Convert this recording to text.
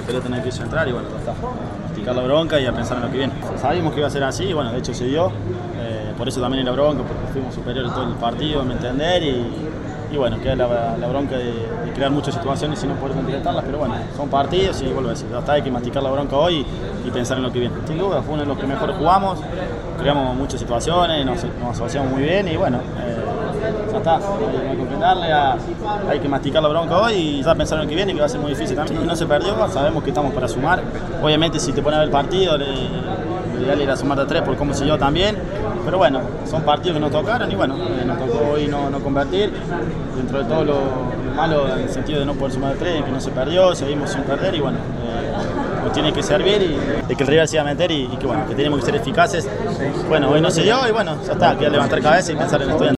pelota en el piso entrar y bueno, ya está, a masticar la bronca y a pensar en lo que viene. Sabíamos que iba a ser así y bueno, de hecho se dio, por eso también era bronca, porque fuimos superiores todo el partido, a mi entender, y bueno, queda la bronca de crear muchas situaciones y no poder completarlas, pero bueno, son partidos y vuelvo a decir, ya está, hay que masticar la bronca hoy y pensar en lo que viene. Sin duda, fue uno de los que mejor jugamos, creamos muchas situaciones, nos asociamos muy bien y bueno, ya está, hay que completarle, hay que masticar la bronca hoy y ya pensar en lo que viene, que va a ser muy difícil también. Sí, no se perdió, sabemos que estamos para sumar, obviamente si te pones a ver el partido, lo ideal era sumar de 3 por cómo se dio también, pero bueno, son partidos que nos tocaron y bueno, nos tocó hoy no convertir, dentro de todo lo malo en el sentido de no poder sumar de 3, que no se perdió, seguimos sin perder y bueno, nos tiene que servir y de que el rival se iba a meter y que bueno, que tenemos que ser eficaces. Bueno, hoy no se dio y bueno, ya está, queda levantar cabeza y pensar en el estudiante.